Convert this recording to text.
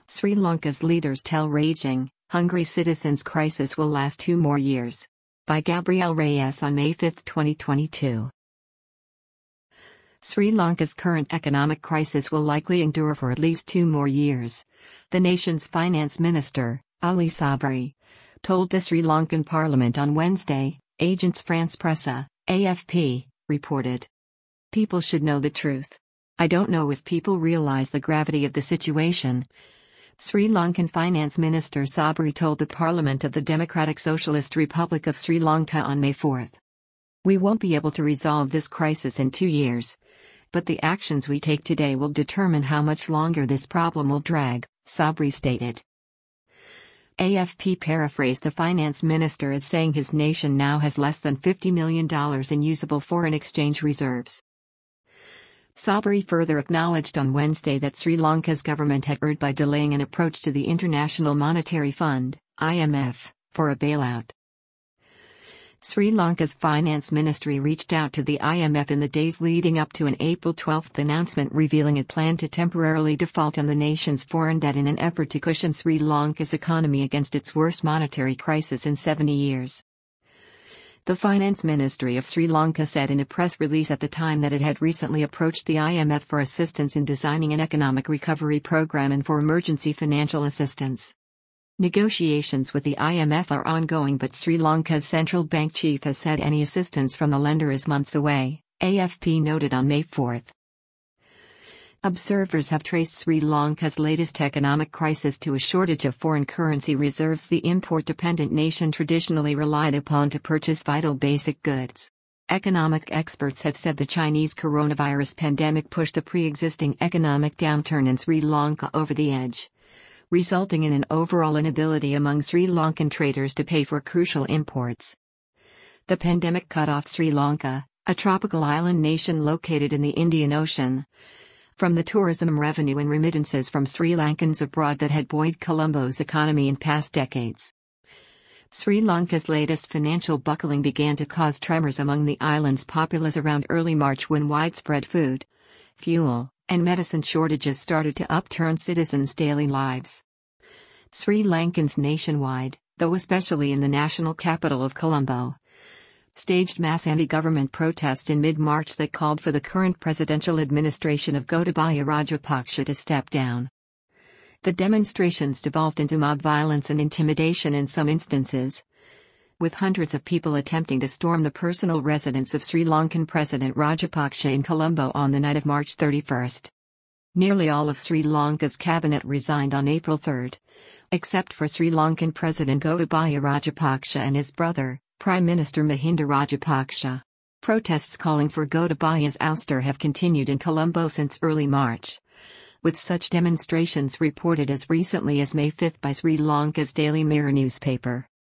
Sri Lanka's leaders tell raging, hungry citizens crisis will last 2 more years. By Gabrielle Reyes on May 5, 2022. Sri Lanka's current economic crisis will likely endure for at least 2 more years. The nation's finance minister, Ali Sabri, told the Sri Lankan parliament on Wednesday, Agence France-Presse, AFP, reported. People should know the truth. I don't know if people realize the gravity of the situation. Sri Lankan Finance Minister Sabri told the Parliament of the Democratic Socialist Republic of Sri Lanka on May 4. We won't be able to resolve this crisis in 2 years. But the actions we take today will determine how much longer this problem will drag, Sabri stated. AFP paraphrased the finance minister as saying his nation now has less than $50 million in usable foreign exchange reserves. Sabri further acknowledged on Wednesday that Sri Lanka's government had erred by delaying an approach to the International Monetary Fund, IMF, for a bailout. Sri Lanka's finance ministry reached out to the IMF in the days leading up to an April 12 announcement revealing it planned to temporarily default on the nation's foreign debt in an effort to cushion Sri Lanka's economy against its worst monetary crisis in 70 years. The Finance Ministry of Sri Lanka said in a press release at the time that it had recently approached the IMF for assistance in designing an economic recovery program and for emergency financial assistance. Negotiations with the IMF are ongoing, but Sri Lanka's central bank chief has said any assistance from the lender is months away, AFP noted on May 4. Observers have traced Sri Lanka's latest economic crisis to a shortage of foreign currency reserves the import-dependent nation traditionally relied upon to purchase vital basic goods. Economic experts have said the Chinese coronavirus pandemic pushed a pre-existing economic downturn in Sri Lanka over the edge, resulting in an overall inability among Sri Lankan traders to pay for crucial imports. The pandemic cut off Sri Lanka, a tropical island nation located in the Indian Ocean, from the tourism revenue and remittances from Sri Lankans abroad that had buoyed Colombo's economy in past decades. Sri Lanka's latest financial buckling began to cause tremors among the island's populace around early March when widespread food, fuel, and medicine shortages started to upturn citizens' daily lives. Sri Lankans nationwide, though especially in the national capital of Colombo, staged mass anti-government protests in mid-March that called for the current presidential administration of Gotabaya Rajapaksa to step down. The demonstrations devolved into mob violence and intimidation in some instances, with hundreds of people attempting to storm the personal residence of Sri Lankan President Rajapaksa in Colombo on the night of March 31. Nearly all of Sri Lanka's cabinet resigned on April 3, except for Sri Lankan President Gotabaya Rajapaksa and his brother, Prime Minister Mahinda Rajapaksa. Protests calling for Gotabaya's ouster have continued in Colombo since early March, with such demonstrations reported as recently as May 5 by Sri Lanka's Daily Mirror newspaper.